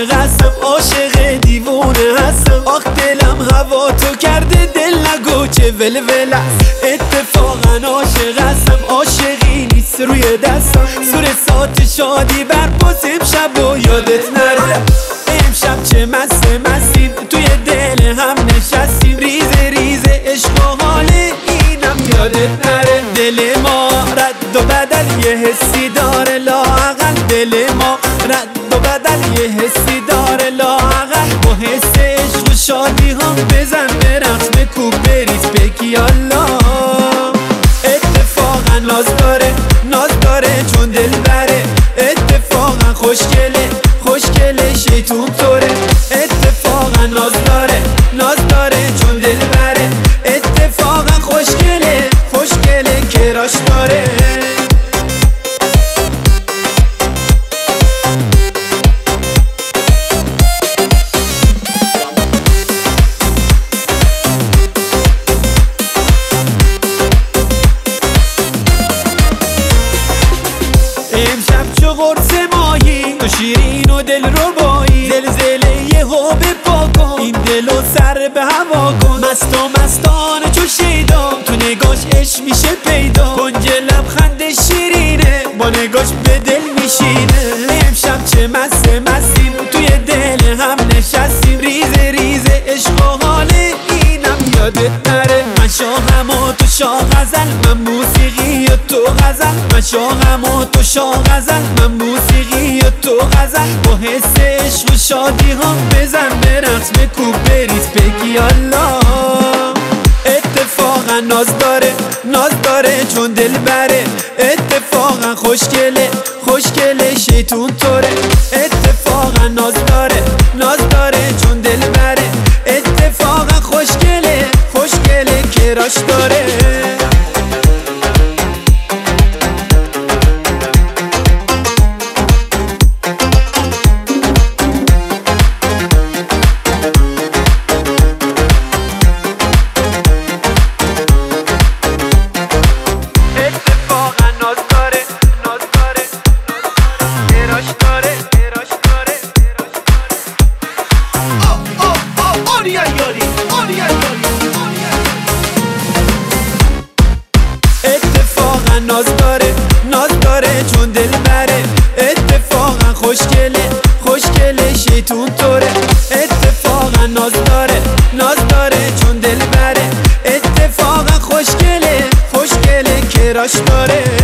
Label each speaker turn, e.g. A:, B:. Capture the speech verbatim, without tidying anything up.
A: عاشق هستم، عاشق دیوونه هستم. آخ دلم هوا تو کرده، دل نگو چه ولول است. اتفاقا عاشق هستم، عاشقی نیست روی دستم. سور ساعت شادی برپاس امشب و یادت نره. امشب چه مست مستیم، توی دل هم نشستیم. ریزه ریزه عشق و حال اینم یادت نره. دل ما رد و بدل یه حسی داره لااقل. دل ما رد و بدل یه حسی داره لااقل. با حس عشق و شادی هم بزن به رقص، بکوب بریز بگی الله. اتفاقا ناز داره ناز داره چون دل بره. اتفاقا خوشگله خوشگله شیطون طوره. اتفاقا ناز داره ناز داره چون دل بره. اتفاقا خوشگله خوشگله کراش داره. امشب چو قرص ماهی، تو شیرین و دل ربایی. زلزله یه هو بپا کن، این دل و سر به هوا کن. مست و مستانه چو شیدا، تو نگاش عشق میشه پیدا. کنج لبخند شیرینه، با نگاش به دل میشینه. امشب چه مست مستیم، توی دل هم نشستیم. ریزه ریزه عشق و حال اینم یادت نره. من شاهم و تو شاه غزل، من موسیقی و تو غزل. من شاهم و تو شاه غزل، من موسیقی و تو غزل. با حس عشق و شادی هم بزن به رقص، بکوب بریز بگی الله. اتفاقا ناز داره ناز داره چون دل بره. اتفاقا خوشگله خوشگله شیطون طوره. اتفاقا ناز داره ناز داره چون دل بره. اتفاقا خوشگله خوشگله کراش داره. اتفاقا ناز داره ناز داره چون دل بره. اتفاقا خوشگله خوشگله شیطون طوره. اتفاقا ناز داره ناز داره چون دل بره. اتفاقا خوشگله خوشگله کراش داره.